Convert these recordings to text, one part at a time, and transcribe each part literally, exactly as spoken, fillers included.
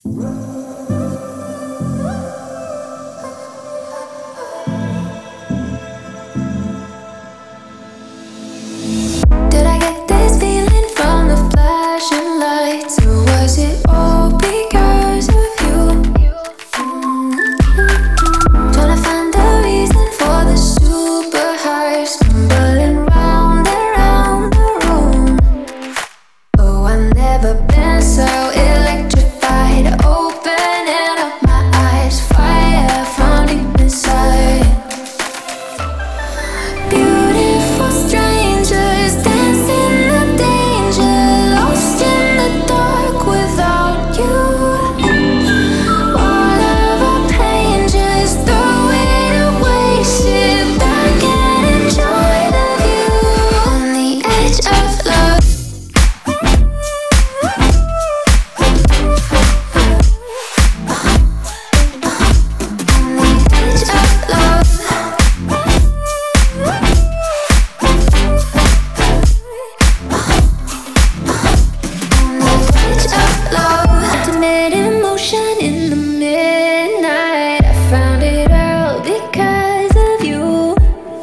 Did I get this feeling from the flashing lights, or was it all because of you? Trying to find a reason for the super high, stumbling round and round the room. Oh, I've never been so electrified, opening up my eyes, fire from deep inside. Beautiful strangers dancing the danger, lost in the dark without you. All of our pain, just throw it away, sit back and enjoy the view. On the edge of love, on the edge of love. Ultimate emotion in the midnight. I found it out because of you.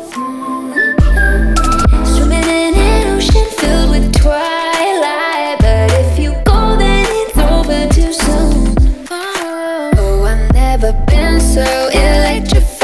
Swimming in an ocean filled with twilight, but if you go, then it's over too soon. Oh, I've never been so electrified.